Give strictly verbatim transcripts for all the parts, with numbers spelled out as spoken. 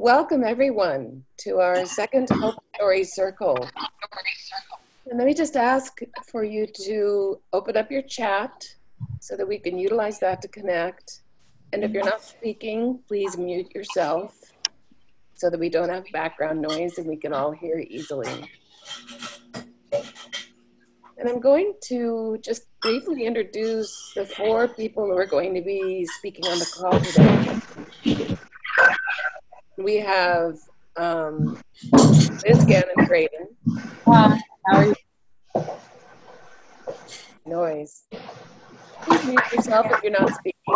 welcome everyone to our second Hope Story Circle. And let me just ask for you to open up your chat so that we can utilize that to connect. And if you're not speaking, please mute yourself so that we don't have background noise and we can all hear easily. And I'm going to just briefly introduce the four people who are going to be speaking on the call today. We have um, Liz Gannon-Graydon. Hi, how are you? Noise. Please mute yourself if you're not speaking.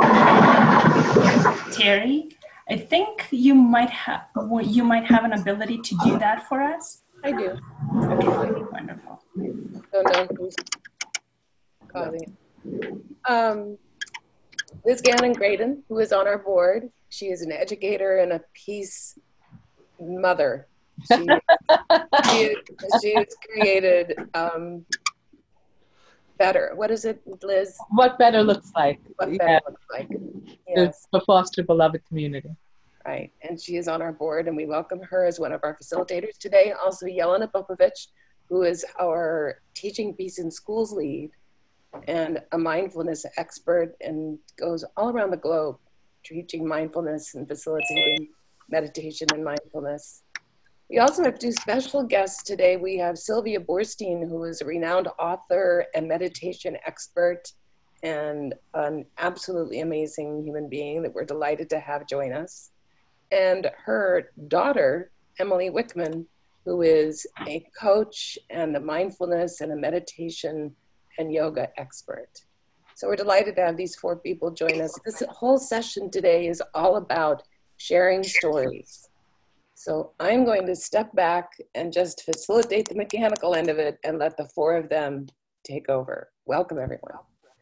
Terry, I think you might have you might have an ability to do that for us. I do. Okay, wonderful. Don't know who's causing it. Um, Liz Gannon-Graydon, who is on our board. She is an educator and a peace mother. She, she, she has created um, better. What is it, Liz? What better looks like. What better Yeah. looks like. Yes. To foster beloved community. Right, and she is on our board, and we welcome her as one of our facilitators today. Also, Jelena Popovic, who is our Teaching Peace in Schools lead and a mindfulness expert and goes all around the globe teaching mindfulness and facilitating meditation and mindfulness. We also have two special guests today. We have Sylvia Boorstein, who is a renowned author and meditation expert and an absolutely amazing human being that we're delighted to have join us. And her daughter, Emily Wickman, who is a coach and a mindfulness and a meditation and yoga expert. So we're delighted to have these four people join us. This whole session today is all about sharing stories. So I'm going to step back and just facilitate the mechanical end of it and let the four of them take over. Welcome, everyone.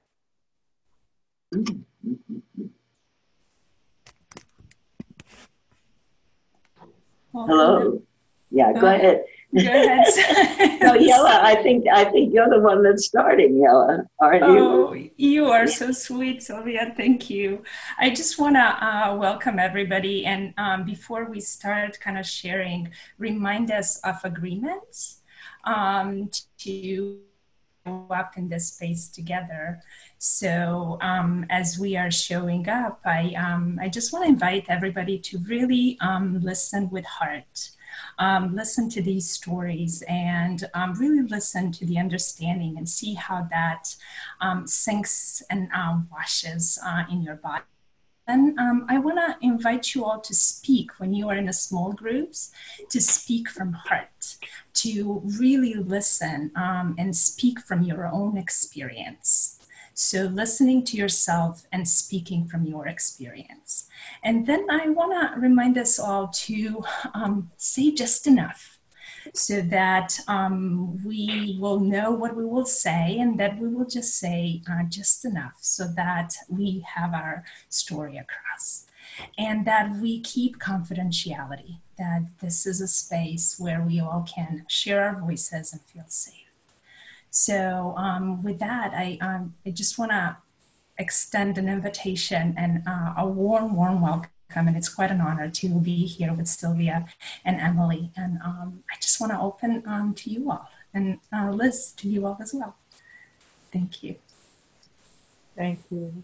Hello. Yeah, go ahead. Go ahead. No, Yella, I think I think you're the one that's starting, Yella, aren't you? Oh, you are so sweet, Sylvia. Thank you. I just want to uh, welcome everybody. And um, before we start kind of sharing, remind us of agreements um, to show up in this space together. So um, as we are showing up, I, um, I just want to invite everybody to really um, listen with heart. Um, listen to these stories and um, really listen to the understanding and see how that um, sinks and uh, washes uh, in your body. And um, I want to invite you all to speak when you are in a small groups, to speak from heart, to really listen um, and speak from your own experience. So listening to yourself and speaking from your experience. And then I want to remind us all to um, say just enough so that um, we will know what we will say and that we will just say uh, just enough so that we have our story across. And that we keep confidentiality, that this is a space where we all can share our voices and feel safe. So um, with that, I, um, I just want to extend an invitation and uh, a warm, warm welcome. And it's quite an honor to be here with Sylvia and Emily. And um, I just want to open um, to you all. And uh, Liz, to you all as well. Thank you. Thank you.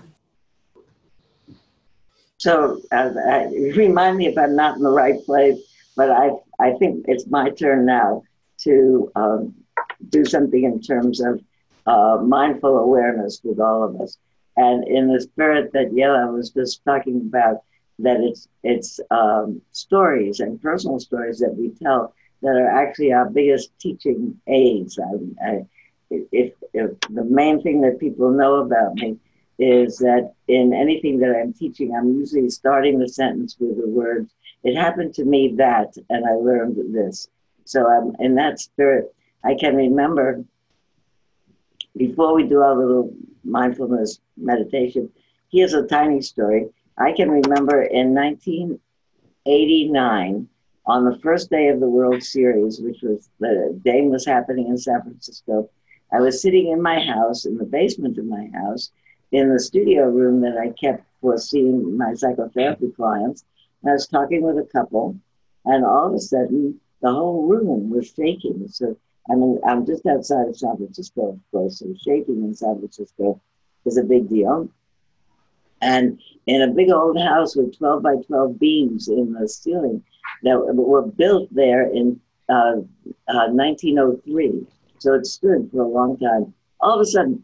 So uh, uh, remind me if I'm not in the right place, but I, I think it's my turn now to um, do something in terms of uh, mindful awareness with all of us. And in the spirit that Yella was just talking about, that it's it's um, stories and personal stories that we tell that are actually our biggest teaching aids. I, I, if, if the main thing that people know about me is that in anything that I'm teaching, I'm usually starting the sentence with the words, it happened to me that, and I learned this. So I'm in that spirit. I can remember before we do our little mindfulness meditation, here's a tiny story. I can remember in nineteen eighty-nine, on the first day of the World Series, which was the game was happening in San Francisco, I was sitting in my house, in the basement of my house, in the studio room that I kept for seeing my psychotherapy clients. And I was talking with a couple, and all of a sudden, the whole room was shaking. So, I mean, I'm just outside of San Francisco, of course, so shaking in San Francisco is a big deal. And in a big old house with twelve by twelve beams in the ceiling that were built there in uh, uh, nineteen oh three. So it stood for a long time. All of a sudden,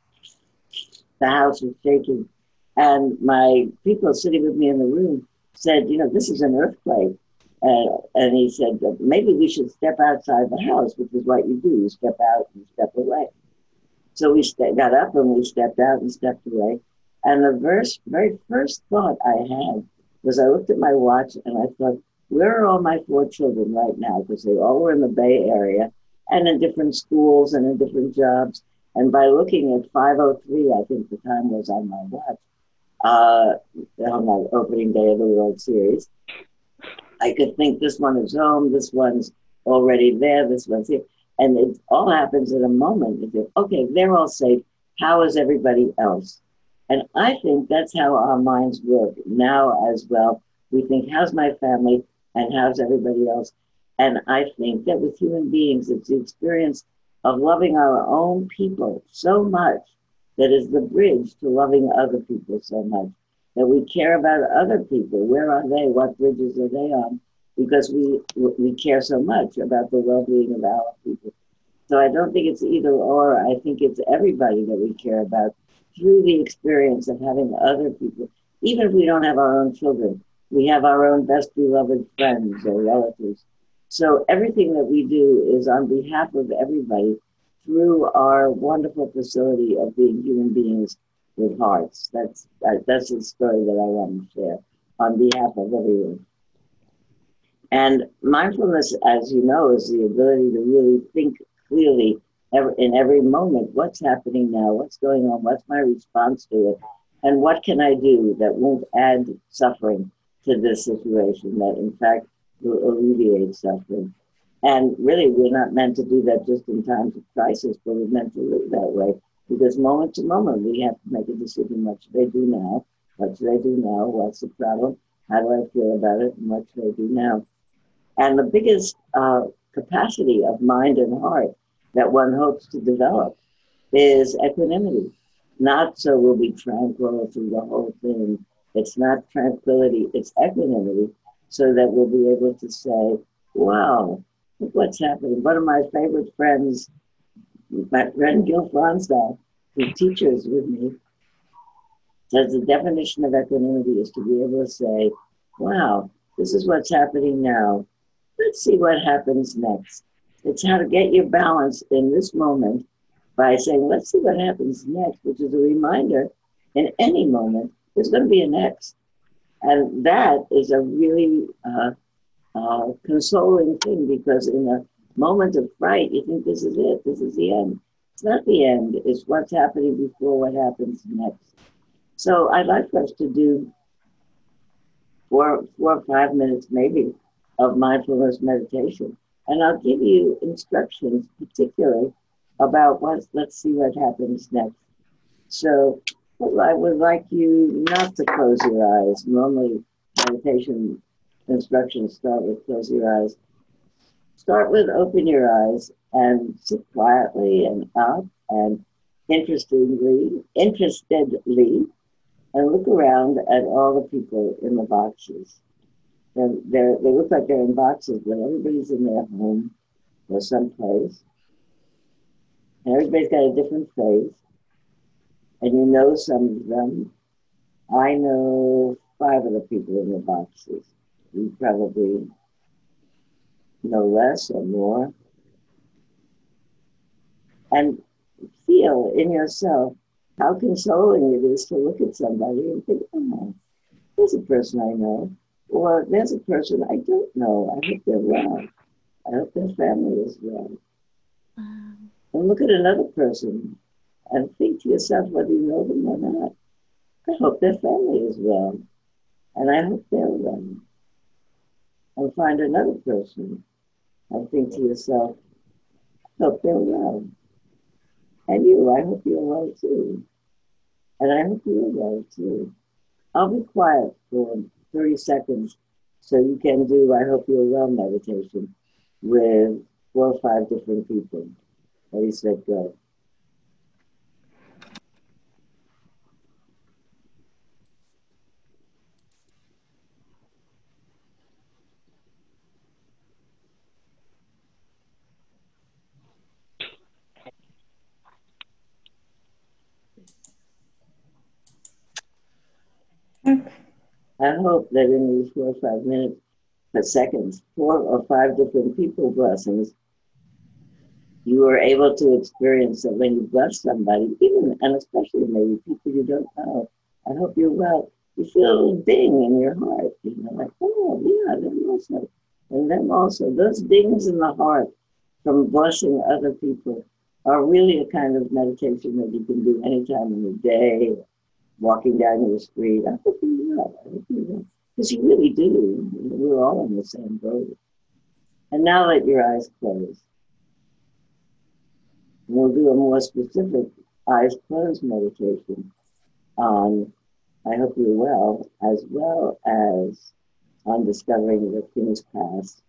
the house was shaking. And my people sitting with me in the room said, you know, this is an earthquake. Uh, and he said, maybe we should step outside the house, which is what you do. You step out and step away. So we st- got up and we stepped out and stepped away. And the verse, very first thought I had was I looked at my watch and I thought, where are all my four children right now? Because they all were in the Bay Area and in different schools and in different jobs. And by looking at five oh three, I think the time was on my watch, uh, on my opening day of the World Series, I could think this one is home, this one's already there, this one's here. And it all happens in a moment. You think, okay, they're all safe. How is everybody else? And I think that's how our minds work now as well. We think, how's my family and how's everybody else? And I think that with human beings, it's the experience of loving our own people so much that is the bridge to loving other people so much, that we care about other people. Where are they? What bridges are they on? Because we we care so much about the well-being of our people. So I don't think it's either or. I think it's everybody that we care about through the experience of having other people. Even if we don't have our own children, we have our own best beloved friends or relatives. So everything that we do is on behalf of everybody through our wonderful facility of being human beings with hearts. That's that, that's the story that I want to share on behalf of everyone. And mindfulness, as you know, is the ability to really think clearly every, in every moment, what's happening now, what's going on, what's my response to it, and what can I do that won't add suffering to this situation, that in fact will alleviate suffering. And really, we're not meant to do that just in times of crisis, but we're meant to live that way. Because moment to moment, we have to make a decision, what should I do now? What should I do now? What's the problem? How do I feel about it? And what should I do now? And the biggest uh, capacity of mind and heart that one hopes to develop is equanimity. Not so we'll be tranquil through the whole thing. It's not tranquility, it's equanimity, so that we'll be able to say, wow, look what's happening. One of my favorite friends, my friend Gil Fronsdal, who teaches with me, says the definition of equanimity is to be able to say, wow, this is what's happening now. Let's see what happens next. It's how to get your balance in this moment by saying, let's see what happens next, which is a reminder in any moment, there's going to be a next. And that is a really uh, uh, consoling thing, because in a moment of fright, you think this is it, this is the end. It's not the end, it's what's happening before what happens next. So I'd like for us to do four, four or five minutes maybe of mindfulness meditation. And I'll give you instructions, particularly about what, let's see what happens next. So I would like you not to close your eyes. Normally, meditation instructions start with close your eyes. Start with open your eyes and sit quietly and up and interestedly, interestedly, and look around at all the people in the boxes. And they're, they look like they're in boxes, but everybody's in their home or someplace. And everybody's got a different face. And you know some of them. I know five of the people in the boxes. You probably know less or more. And feel in yourself how consoling it is to look at somebody and think, oh, there's a person I know. Or there's a person I don't know. I hope they're well. I hope their family is well. Um, and look at another person and think to yourself whether you know them or not. I hope their family is well. And I hope they're well. And find another person and think to yourself, I hope they're well. And you, I hope you're well too. And I hope you're well too. I'll be quiet for thirty seconds So you can do I Hope You're Well meditation with four or five different people. Ready, set, go. I hope that in these four or five minutes, per seconds, four or five different people blessings, you are able to experience that when you bless somebody, even and especially maybe people you don't know, I hope you're well. You feel a little ding in your heart, you know, like, oh yeah, them also. And them also. Those dings in the heart from blessing other people are really a kind of meditation that you can do anytime in the day, walking down your street. I hope you're well. I hope you're well. Because you really do. We're all in the same boat. And now let your eyes close. We'll do a more specific eyes closed meditation on I Hope You're Well, as well as on discovering that things past.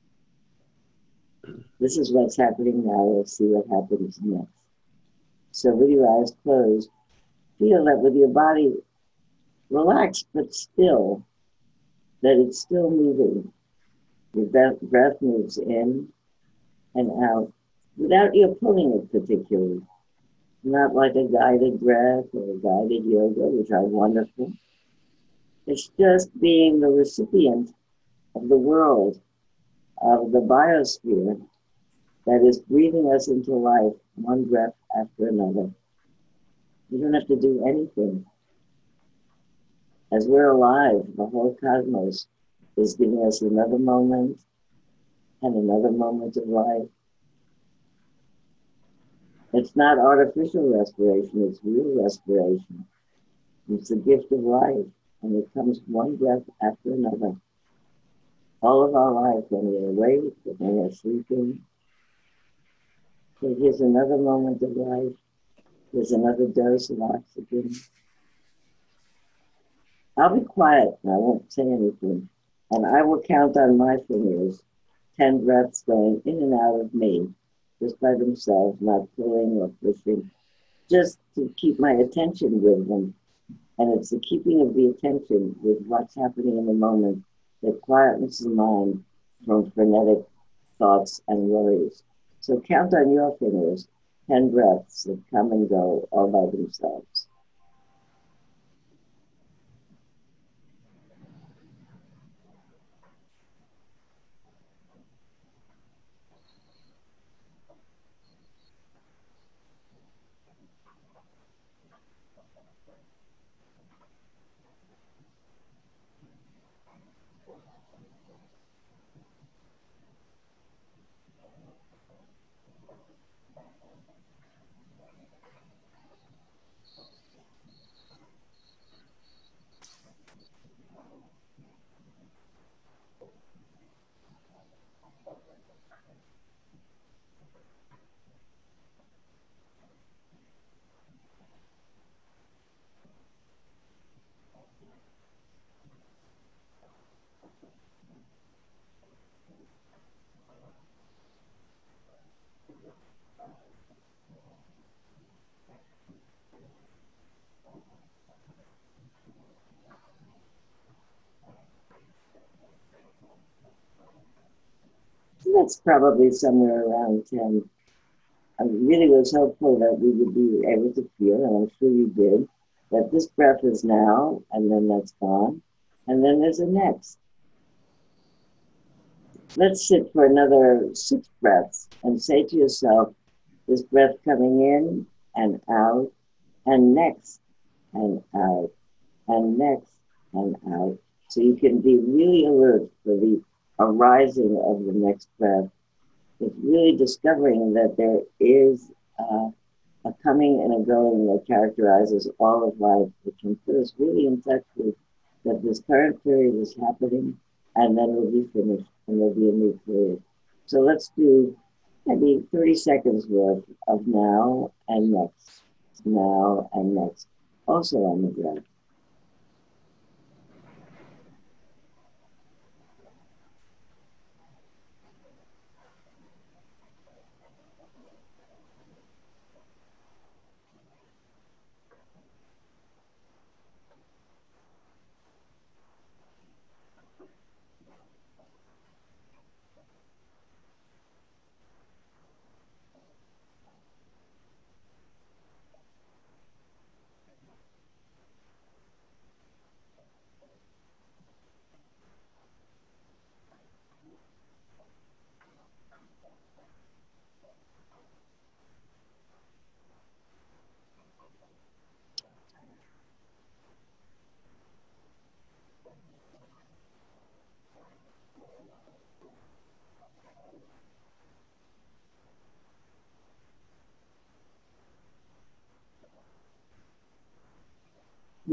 This is what's happening now. Let's see what happens next. So with your eyes closed, feel that with your body relaxed but still, that it's still moving. Your breath, breath moves in and out without you pulling it particularly. Not like a guided breath or a guided yoga, which are wonderful. It's just being the recipient of the world, of the biosphere that is breathing us into life, one breath after another. You don't have to do anything. As we're alive, the whole cosmos is giving us another moment and another moment of life. It's not artificial respiration, it's real respiration. It's the gift of life, and it comes one breath after another. All of our life, when we're awake, when we're sleeping. So here's another moment of life. Here's another dose of oxygen. I'll be quiet and I won't say anything. And I will count on my fingers ten breaths going in and out of me, just by themselves, not pulling or pushing, just to keep my attention with them. And it's the keeping of the attention with what's happening in the moment that quietens the mind from frenetic thoughts and worries. So count on your fingers, ten breaths that come and go all by themselves. That's probably somewhere around ten. I really was hopeful that we would be able to feel, and I'm sure you did, that this breath is now, and then that's gone, and then there's a next. Let's sit for another six breaths and say to yourself, this breath coming in and out, and next, and out, and next, and out. So you can be really alert for the arising of the next breath. It's really discovering that there is uh, a coming and a going that characterizes all of life, which can put us really in touch with that this current period is happening, and then it'll be finished, and there'll be a new period. So let's do maybe thirty seconds worth of now and next, now and next, also on the breath.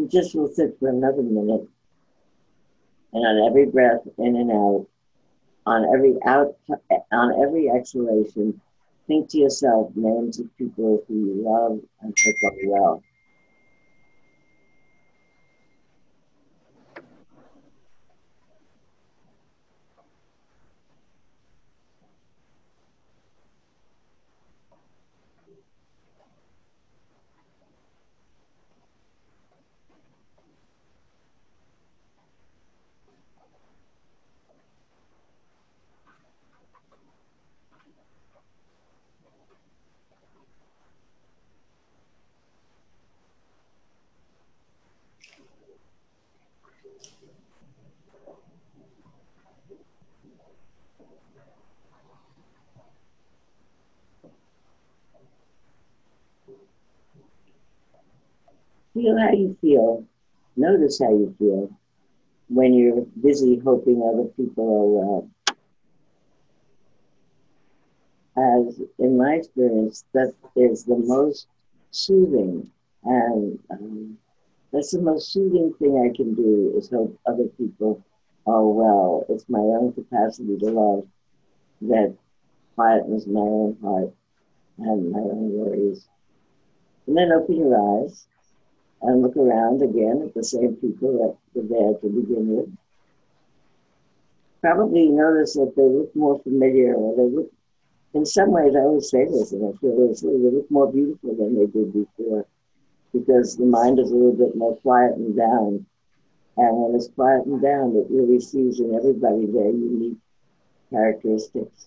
just will sit for another minute. And on every breath in and out, on every out, on every exhalation, think to yourself names of people who you love and hope are well. Feel how you feel. Notice how you feel when you're busy hoping other people are well. As in my experience, that is the most soothing, and um, that's the most soothing thing I can do is hope other people are well. It's my own capacity to love that quietens my own heart and my own worries. And then open your eyes and look around again at the same people that were there to begin with. Probably notice that they look more familiar, or they look, in some ways, I always say this, and I feel this, they look more beautiful than they did before, because the mind is a little bit more quietened down. And when it's quietened down, it really sees in everybody their unique characteristics.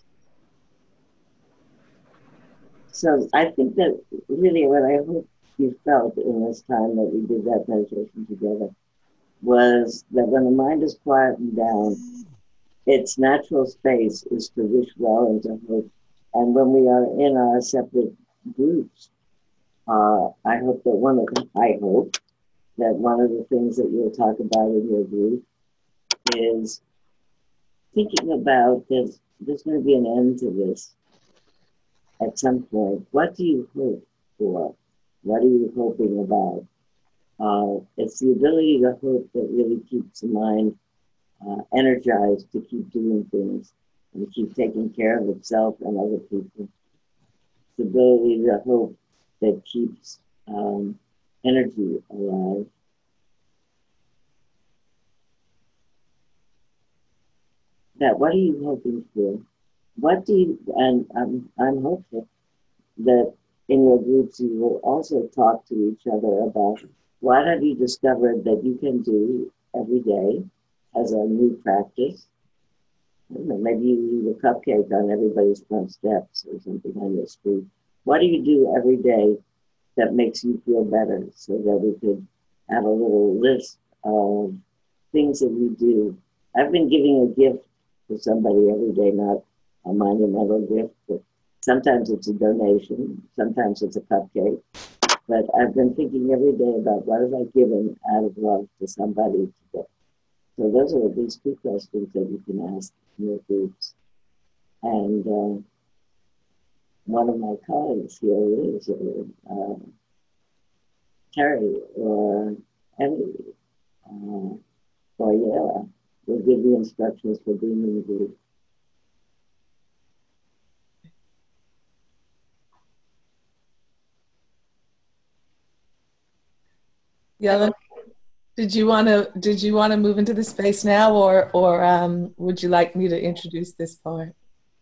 So I think that really what I hope you felt in this time that we did that meditation together was that when the mind is quietened down, its natural space is to wish well and to hope. And when we are in our separate groups, uh, I hope that one of the, I hope that one of the things that you'll talk about in your group is thinking about there's, there's going to be an end to this at some point. What do you hope for? What are you hoping about? Uh, it's the ability to hope that really keeps the mind uh, energized to keep doing things and to keep taking care of itself and other people. It's the ability to hope that keeps um, energy alive. That what are you hoping for? What do you, and I'm, I'm hopeful that in your groups you will also talk to each other about what have you discovered that you can do every day as a new practice. I don't know, maybe you leave a cupcake on everybody's front steps or something on your street. What do you do every day that makes you feel better, so that we could have a little list of things that we do? I've been giving a gift to somebody every day, not a monumental gift, but sometimes it's a donation, sometimes it's a cupcake. But I've been thinking every day about what have I given out of love to somebody today. So those are at least two questions that you can ask in your groups. And uh, one of my colleagues here is uh, Terry or Emily uh, or Yela will give the instructions for being in the group. Yellen, did you want to did you want to move into the space now, or or um, would you like me to introduce this part?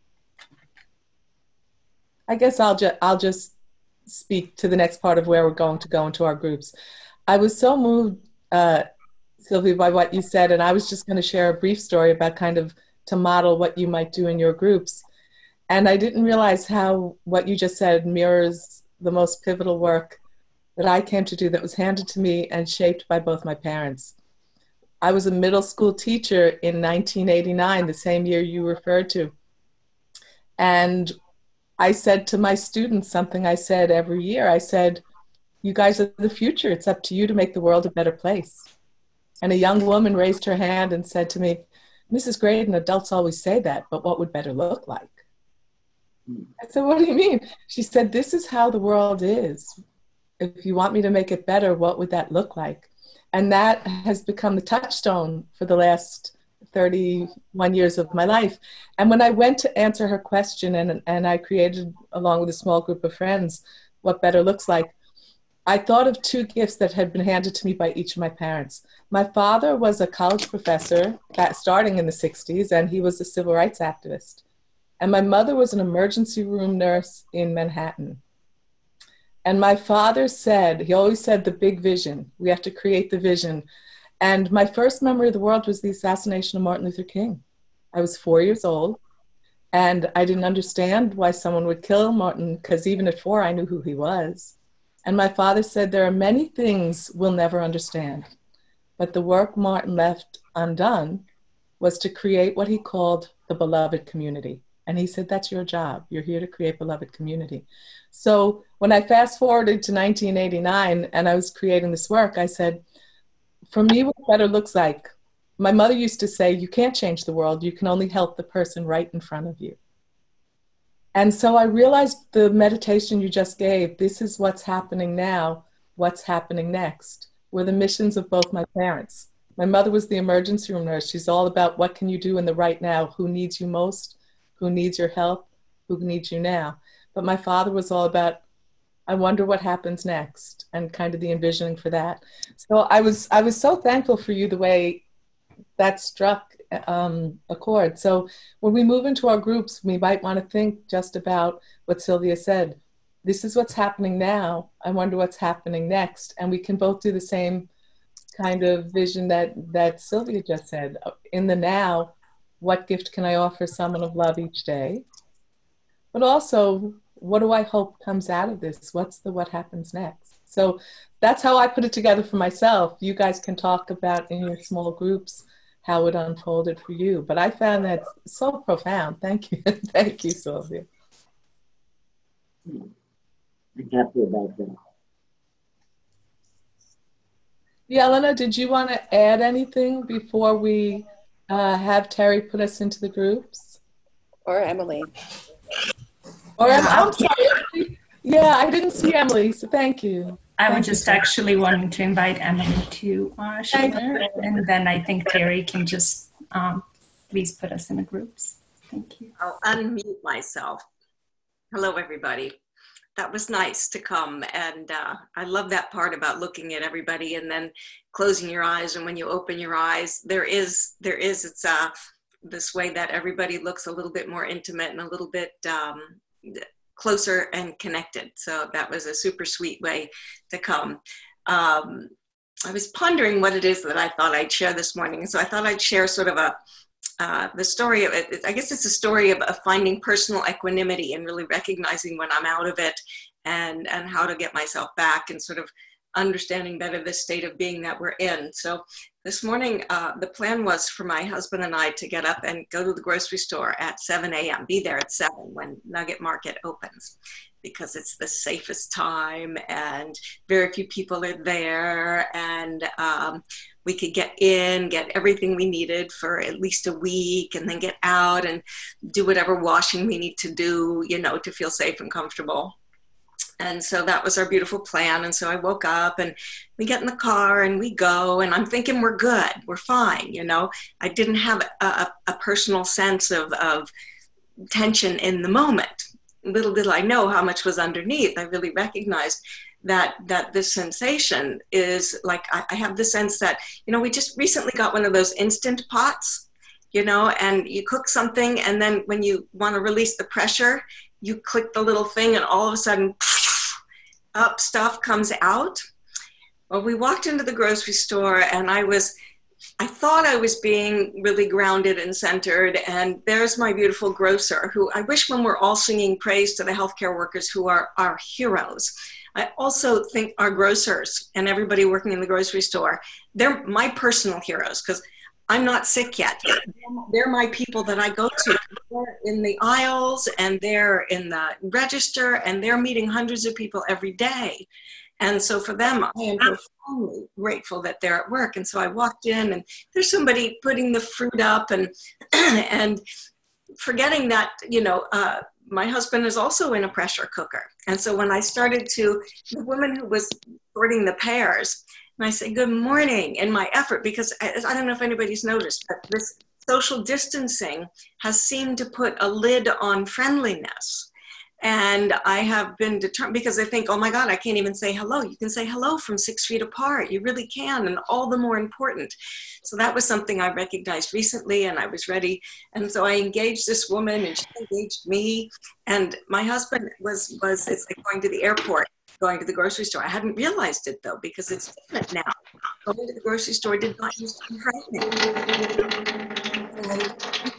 I guess I'll just I'll just speak to the next part of where we're going to go into our groups. I was so moved, uh, Sylvia, by what you said, and I was just going to share a brief story about kind of to model what you might do in your groups. And I didn't realize how what you just said mirrors the most pivotal work that I came to do that was handed to me and shaped by both my parents. I was a middle school teacher in nineteen eighty-nine, the same year you referred to. And I said to my students something I said every year. I said, you guys are the future. It's up to you to make the world a better place. And a young woman raised her hand and said to me, Missus Graydon, adults always say that, but what would better look like? I said, what do you mean? She said, this is how the world is. If you want me to make it better, what would that look like? And that has become the touchstone for the last thirty-one years of my life. And when I went to answer her question, and, and I created, along with a small group of friends, What Better Looks Like, I thought of two gifts that had been handed to me by each of my parents. My father was a college professor back, starting in the sixties, and he was a civil rights activist. And my mother was an emergency room nurse in Manhattan. And my father said, he always said the big vision. We have to create the vision. And my first memory of the world was the assassination of Martin Luther King. I was four years old, and I didn't understand why someone would kill Martin, because even at four, I knew who he was. And my father said, there are many things we'll never understand, but the work Martin left undone was to create what he called the beloved community. And he said, that's your job. You're here to create beloved community. So when I fast forwarded to nineteen eighty-nine and I was creating this work, I said, for me, what better looks like, my mother used to say, you can't change the world. You can only help the person right in front of you. And so I realized the meditation you just gave, this is what's happening now, what's happening next, were the missions of both my parents. My mother was the emergency room nurse. She's all about what can you do in the right now, who needs you most, who needs your help, who needs you now. But my father was all about, I wonder what happens next, and kind of the envisioning for that. So I was, I was so thankful for you the way that struck um, a chord. So when we move into our groups, we might want to think just about what Sylvia said. This is what's happening now. I wonder what's happening next. And we can both do the same kind of vision that, that Sylvia just said. In the now, what gift can I offer someone of love each day? But also, what do I hope comes out of this? What's the what happens next? So that's how I put it together for myself. You guys can talk about in your small groups how it unfolded for you. But I found that so profound. Thank you. Thank you, Sylvia. I'm happy about that. Yelena, did you want to add anything before we uh, have Terry put us into the groups? Or Emily. Or yeah, I'm sorry. Yeah, I didn't see Emily, so thank you. I thank was just you. actually wanting to invite Emily to uh, share, and then I think Terry can just um, please put us in the groups. Thank you. I'll unmute myself. Hello, everybody. That was nice to come, and uh, I love that part about looking at everybody and then closing your eyes, and when you open your eyes, there is, there is, it's uh, this way that everybody looks a little bit more intimate and a little bit um, closer and connected. So that was a super sweet way to come. Um, I was pondering what it is that I thought I'd share this morning. So I thought I'd share sort of a, uh, the story of it. I guess it's a story of, of finding personal equanimity and really recognizing when I'm out of it, and, and how to get myself back, and sort of understanding better the state of being that we're in. So this morning, uh, the plan was for my husband and I to get up and go to the grocery store at seven A M, be there at seven when Nugget Market opens, because it's the safest time and very few people are there, and um, we could get in, get everything we needed for at least a week, and then get out and do whatever washing we need to do, you know, to feel safe and comfortable. And so that was our beautiful plan. And so I woke up and we get in the car and we go, and I'm thinking we're good, we're fine. You know, I didn't have a, a personal sense of, of tension in the moment. Little did I know how much was underneath. I really recognized that, that this sensation is like, I, I have the sense that, you know, we just recently got one of those instant pots, you know, and you cook something, and then when you want to release the pressure, you click the little thing and all of a sudden, up stuff comes out. Well, we walked into the grocery store, and I was, I thought I was being really grounded and centered, and there's my beautiful grocer, who I wish when we're all singing praise to the healthcare workers who are our heroes. I also think our grocers and everybody working in the grocery store, they're my personal heroes, because I'm not sick yet. They're my people that I go to. They're in the aisles, and they're in the register, and they're meeting hundreds of people every day. And so for them, I am profoundly grateful that they're at work. And so I walked in, and there's somebody putting the fruit up, and and forgetting that, you know, uh, my husband is also in a pressure cooker. And so when I started to, the woman who was sorting the pears, And I say, good morning, in my effort, because I, I don't know if anybody's noticed, but this social distancing has seemed to put a lid on friendliness. And I have been determined, because I think, oh my God, I can't even say hello. You can say hello from six feet apart. You really can, and all the more important. So that was something I recognized recently, and I was ready. And so I engaged this woman, and she engaged me. And my husband was, was it's like going to the airport, going to the grocery store. I hadn't realized it though, because it's different now. Going to the grocery store did not used to be frightening. And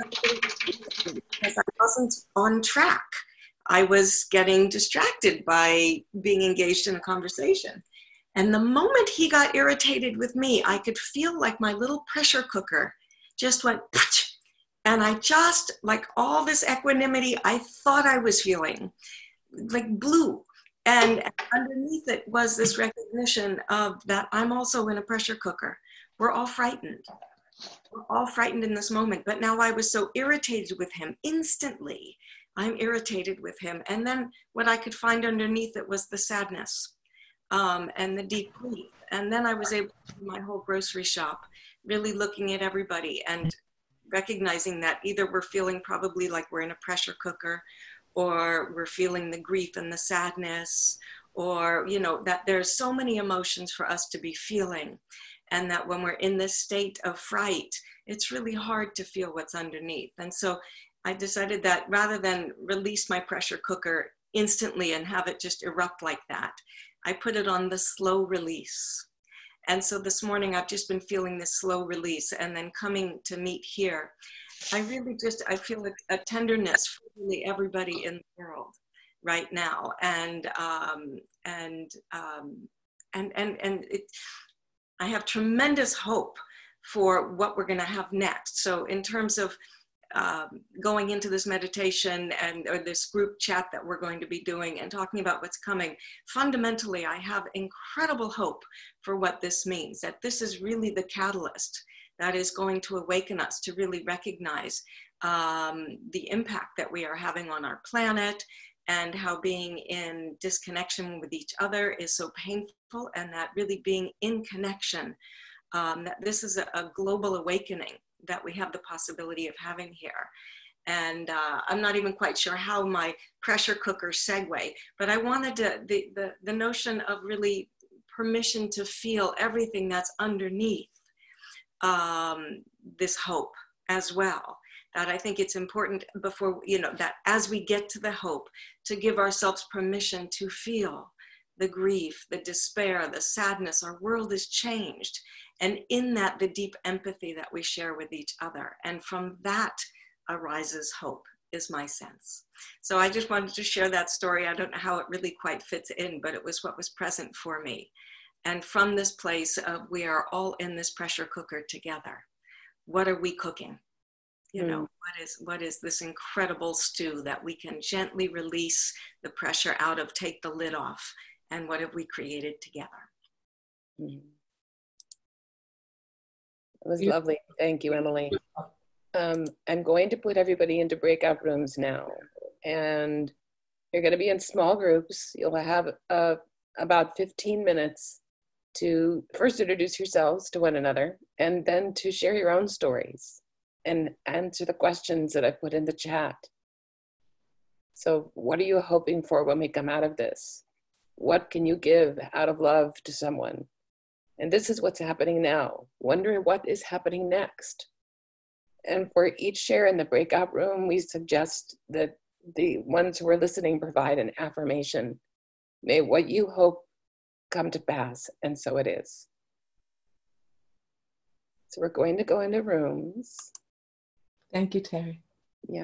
because I wasn't on track. I was getting distracted by being engaged in a conversation. And the moment he got irritated with me, I could feel like my little pressure cooker just went, and I just, like all this equanimity I thought I was feeling, like blew. And underneath it was this recognition of that I'm also in a pressure cooker. We're all frightened. We're all frightened in this moment. But now I was so irritated with him instantly. I'm irritated with him. And then what I could find underneath it was the sadness um, and the deep grief. And then I was able to do my whole grocery shop, really looking at everybody and recognizing that either we're feeling probably like we're in a pressure cooker, or we're feeling the grief and the sadness, or, you know, that there's so many emotions for us to be feeling. And that when we're in this state of fright, it's really hard to feel what's underneath. And so I decided that rather than release my pressure cooker instantly and have it just erupt like that, I put it on the slow release. And so this morning I've just been feeling this slow release, and then coming to meet here, I really just, I feel a, a tenderness for really everybody in the world right now. And, um, and, um, and, and, and it, I have tremendous hope for what we're going to have next. So in terms of um, going into this meditation and or this group chat that we're going to be doing and talking about what's coming, fundamentally, I have incredible hope for what this means, that this is really the catalyst that is going to awaken us to really recognize um, the impact that we are having on our planet, and how being in disconnection with each other is so painful, and that really being in connection, um, that this is a, a global awakening that we have the possibility of having here. And uh, I'm not even quite sure how my pressure cooker segue, but I wanted to, the, the, the notion of really permission to feel everything that's underneath um, this hope as well. That I think it's important before, you know, that as we get to the hope, to give ourselves permission to feel the grief, the despair, the sadness. Our world is changed. And in that, the deep empathy that we share with each other. And from that arises hope, is my sense. So I just wanted to share that story. I don't know how it really quite fits in, but it was what was present for me. And from this place of we are all in this pressure cooker together. What are we cooking? You know, what is what is this incredible stew that we can gently release the pressure out of, take the lid off, and what have we created together? Mm. It was lovely. Thank you, Emily. Um, I'm going to put everybody into breakout rooms now, and you're going to be in small groups. You'll have uh, about fifteen minutes to first introduce yourselves to one another, and then to share your own stories and answer the questions that I put in the chat. So what are you hoping for when we come out of this? What can you give out of love to someone? And this is what's happening now. Wondering what is happening next. And for each share in the breakout room, we suggest that the ones who are listening provide an affirmation. May what you hope come to pass, and so it is. So we're going to go into rooms. Thank you, Terry. Yeah.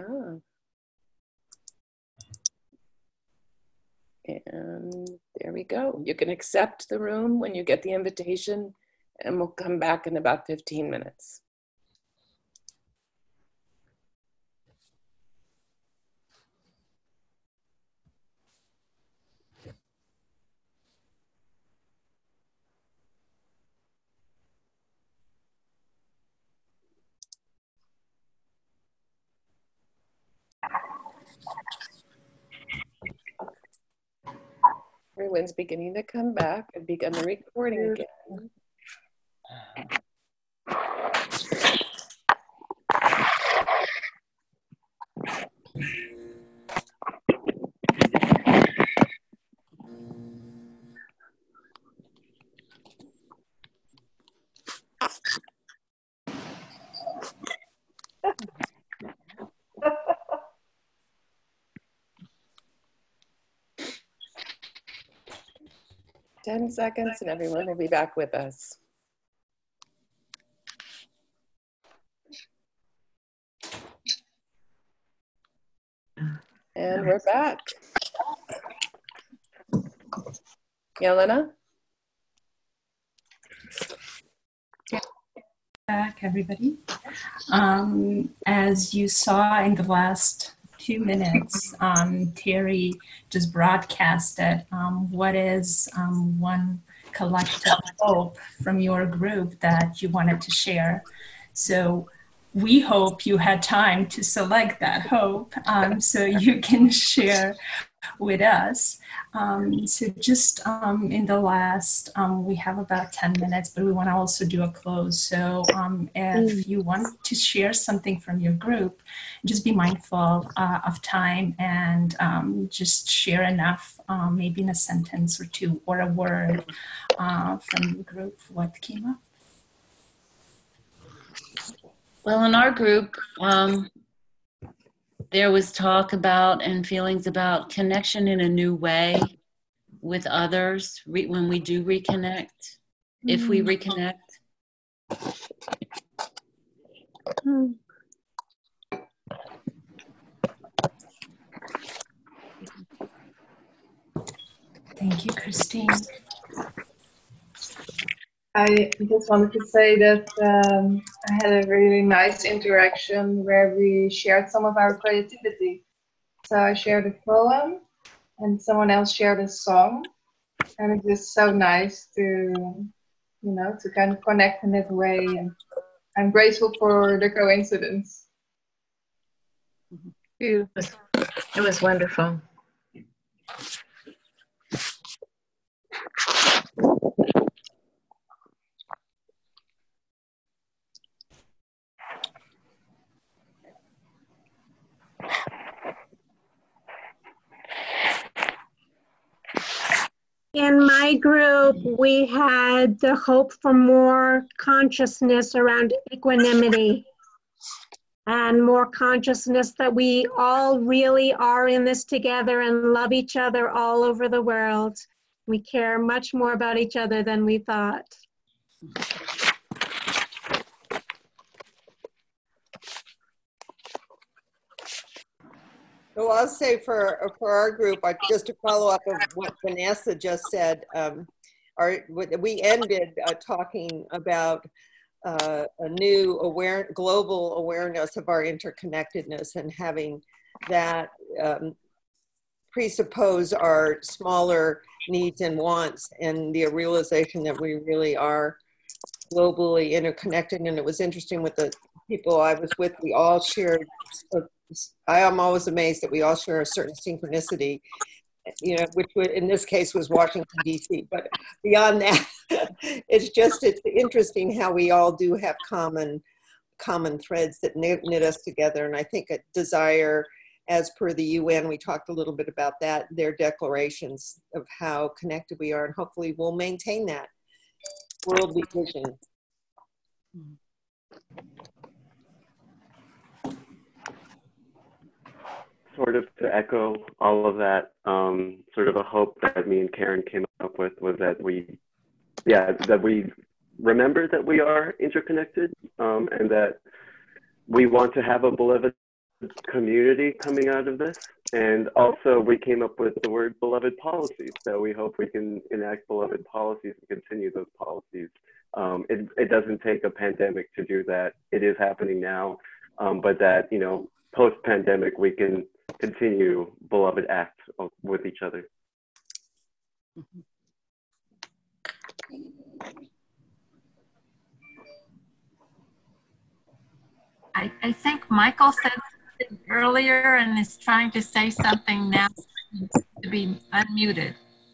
And there we go. You can accept the room when you get the invitation, and we'll come back in about fifteen minutes. Everyone's beginning to come back. I've begun the recording again. ten seconds and everyone will be back with us. And we're back. Yelena? Back, everybody. Um, as you saw in the last few minutes, um, Terry just broadcasted um, what is um, one collective hope from your group that you wanted to share. So we hope you had time to select that hope um, so you can share with us. Um, so just um, in the last, um, we have about ten minutes, but we want to also do a close. So um, if you want to share something from your group, just be mindful uh, of time and um, just share enough, um, maybe in a sentence or two or a word uh, from your group, what came up. Well, in our group, um, there was talk about and feelings about connection in a new way with others re when we do reconnect, mm-hmm. if we reconnect. Mm. Thank you, Christine. I just wanted to say that um, I had a really nice interaction where we shared some of our creativity. So I shared a poem and someone else shared a song. And it's just so nice to, you know, to kind of connect in that way. And I'm grateful for the coincidence. It was, it was wonderful. In my group, we had the hope for more consciousness around equanimity and more consciousness that we all really are in this together and love each other all over the world. We care much more about each other than we thought. So I'll say for for our group, just to follow up of what Vanessa just said, um, our, we ended uh, talking about uh, a new aware, global awareness of our interconnectedness and having that um, presuppose our smaller needs and wants and the realization that we really are globally interconnected. And it was interesting with the people I was with, we all shared, I am always amazed that we all share a certain synchronicity, you know, which would, in this case was Washington, D C, but beyond that, it's just, it's interesting how we all do have common, common threads that knit, knit us together. And I think a desire, as per the U N, we talked a little bit about that, their declarations of how connected we are, and hopefully we'll maintain that worldly vision. Sort of to echo all of that, um, sort of a hope that me and Karen came up with was that we, yeah, that we remember that we are interconnected, um, and that we want to have a beloved community coming out of this. And also we came up with the word beloved policies. So we hope we can enact beloved policies and continue those policies. Um, it, it doesn't take a pandemic to do that. It is happening now, um, but that, you know, post-pandemic, we can continue beloved acts with each other. I, I think Michael said something earlier and is trying to say something now to be unmuted.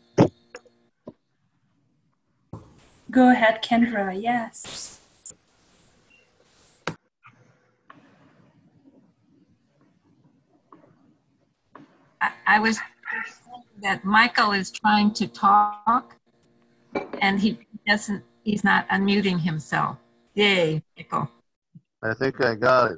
Go ahead, Kendra, yes. I, I was saying that Michael is trying to talk and he doesn't, he's not unmuting himself. Yay, Michael. I think I got it.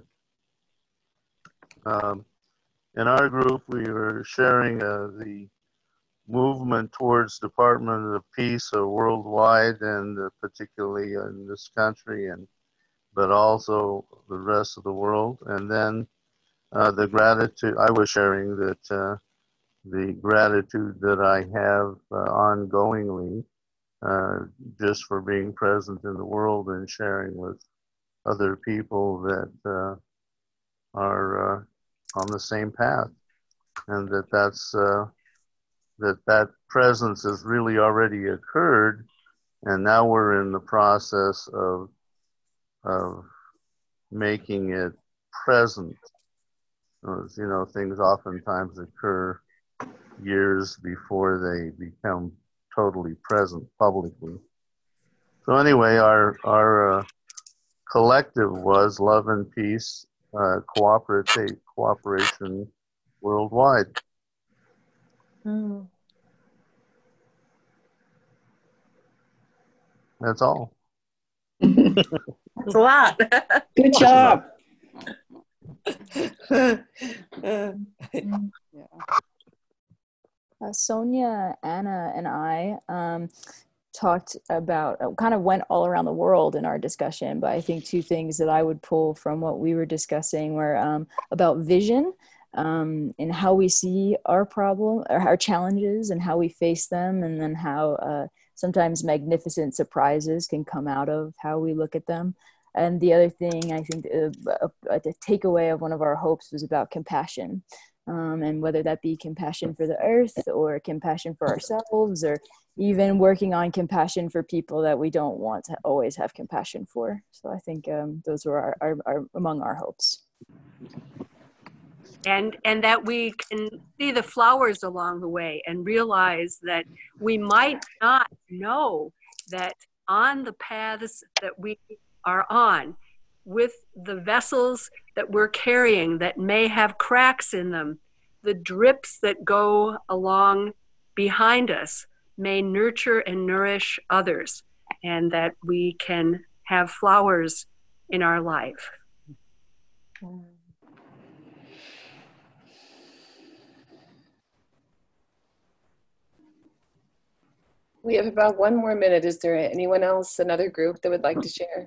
Um, in our group, we were sharing uh, the movement towards Department of Peace uh, worldwide, and uh, particularly in this country, and but also the rest of the world. And then uh, the gratitude, I was sharing that uh, the gratitude that I have uh, ongoingly uh, just for being present in the world and sharing with other people that uh, are uh, on the same path, and that that's uh, that that presence has really already occurred, and now we're in the process of of making it present. As you know, things oftentimes occur years before they become totally present publicly. So anyway, our our uh, collective was love and peace, uh, cooperate, cooperation worldwide. Mm. That's all. That's a lot. Good job. Uh, Yeah. Uh, Sonia, Anna, and I um, talked about, uh, kind of went all around the world in our discussion, but I think two things that I would pull from what we were discussing were um, about vision um, and how we see our problem, or our challenges and how we face them, and then how uh, sometimes magnificent surprises can come out of how we look at them. And the other thing, I think uh, a, a takeaway of one of our hopes was about compassion. Um, and whether that be compassion for the earth or compassion for ourselves, or even working on compassion for people that we don't want to always have compassion for. So I think um, those were our, our, our, among our hopes. And, and that we can see the flowers along the way and realize that we might not know that on the paths that we are on, with the vessels that we're carrying that may have cracks in them, the drips that go along behind us may nurture and nourish others, and that we can have flowers in our life. We have about one more minute. Is there anyone else, another group that would like to share?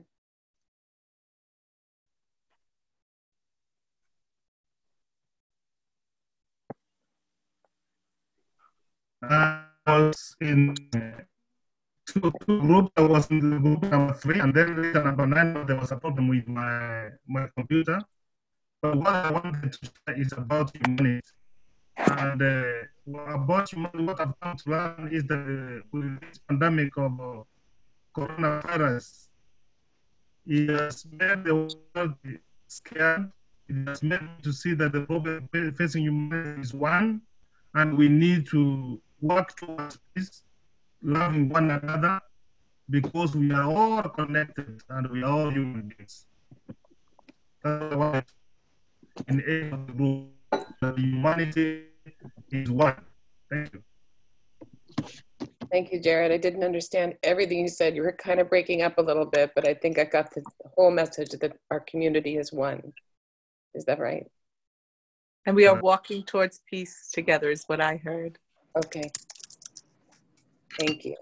I was in two, two groups. I was in the group number three, and then later number nine, there was a problem with my, my computer. But what I wanted to say is about humanity. And uh, about humanity, what I've come to learn is that uh, with this pandemic of uh, coronavirus, it has made the world scared. It has made me to see that the problem facing humanity is one, and we need to work towards peace, loving one another, because we are all connected and we are all human beings. That's why in aid of the group, the humanity is one. Thank you. Thank you, Jared. I didn't understand everything you said. You were kind of breaking up a little bit, but I think I got the whole message that our community is one. Is that right? And we are walking towards peace together is what I heard. Okay. Thank you.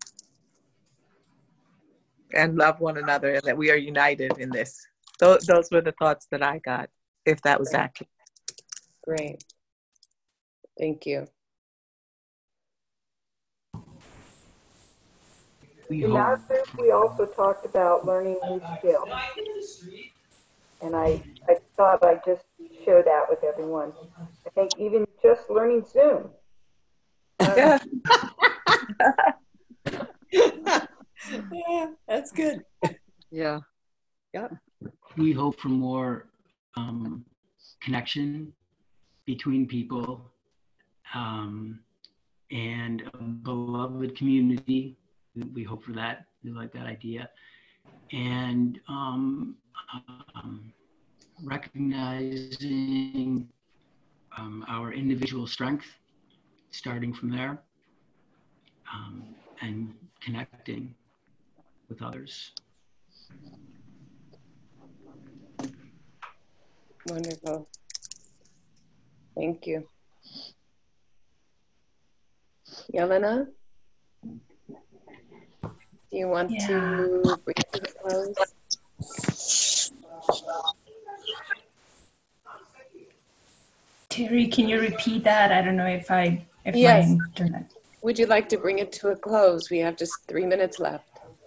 And love one another, and that we are united in this. Those, those were the thoughts that I got, if that was accurate. Great. Thank you. In our group, we also talked about learning new skills. And I, I thought I'd just share that with everyone. I think even just learning Zoom. Yeah. Yeah, that's good. Yeah. Yeah. We hope for more um, connection between people um, and a beloved community. We hope for that. We like that idea. And um, um, recognizing um, our individual strength, starting from there, um, and connecting with others. Wonderful. Thank you. Yelena? Do you want Yeah. to bring it to the close? Terry, can you repeat that? I don't know if I, if Yes. my internet. Would you like to bring it to a close? We have just three minutes left.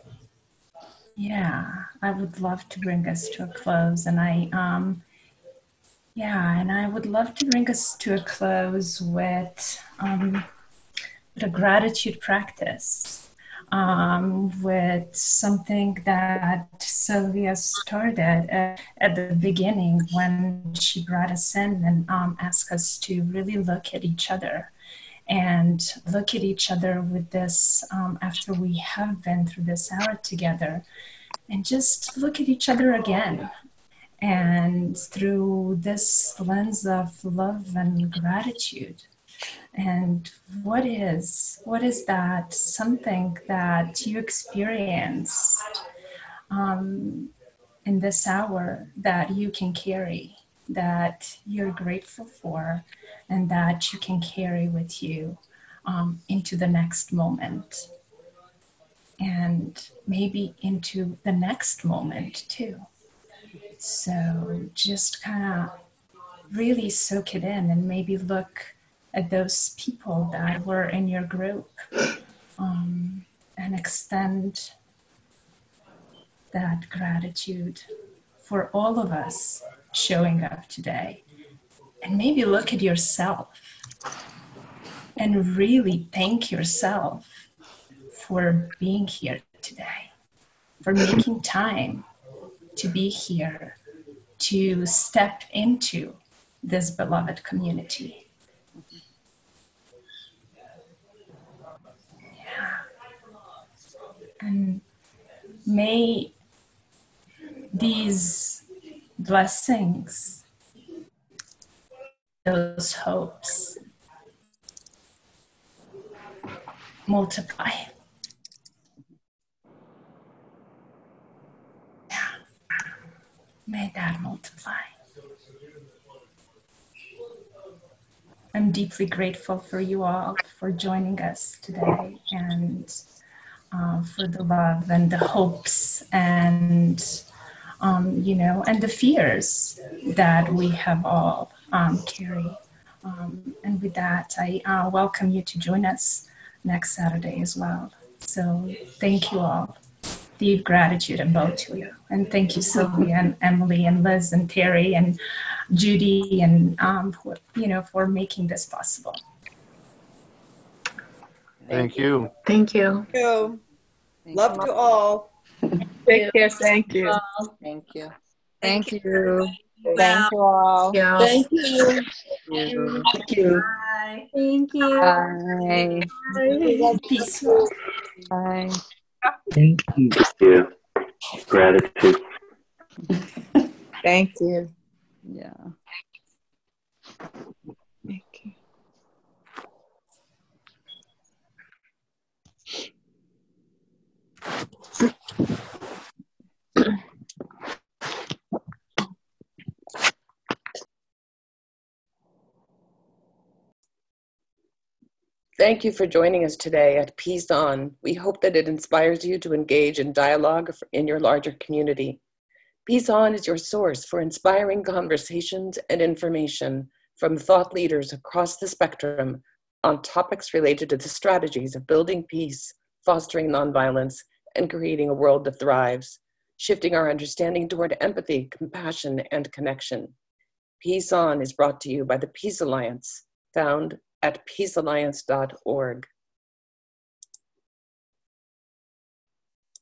Yeah, I would love to bring us to a close. And I, um, yeah, and I would love to bring us to a close with, um, with a gratitude practice, um, with something that Sylvia started at, at the beginning when she brought us in and um, asked us to really look at each other and look at each other with this, um, after we have been through this hour together, and just look at each other again. And through this lens of love and gratitude. And what is, what is that something that you experienced um, in this hour that you can carry, that you're grateful for, and that you can carry with you um, into the next moment, and maybe into the next moment too. So just kind of really soak it in and maybe look at those people that were in your group um, and extend that gratitude for all of us showing up today. And maybe look at yourself and really thank yourself for being here today, for making time to be here, to step into this beloved community. Yeah. And may these blessings, those hopes, multiply. Yeah. May that multiply. I'm deeply grateful for you all for joining us today, and uh, for the love and the hopes and, um, you know, and the fears that we have all um, carry. Um, and with that, I uh, welcome you to join us next Saturday as well. So thank you all. Deep gratitude and both to you. And thank you, Sylvia and Emily and Liz and Terry and Judy and, um, for, you know, for making this possible. Thank you. Thank you. Thank you. Love to all. Take care. Thank you. Thank you. Thank you. Thank you all. Yeah. Thank you. Thank you. Bye. Thank you. Bye. Bye. Peaceful. Bye. Thank you. Thank you. Gratitude. Thank you. Yeah. Thank you. Thank you for joining us today at Peace On. We hope that it inspires you to engage in dialogue in your larger community. Peace On is your source for inspiring conversations and information from thought leaders across the spectrum on topics related to the strategies of building peace, fostering nonviolence, and creating a world that thrives, shifting our understanding toward empathy, compassion, and connection. Peace On is brought to you by the Peace Alliance, found at peace alliance dot org.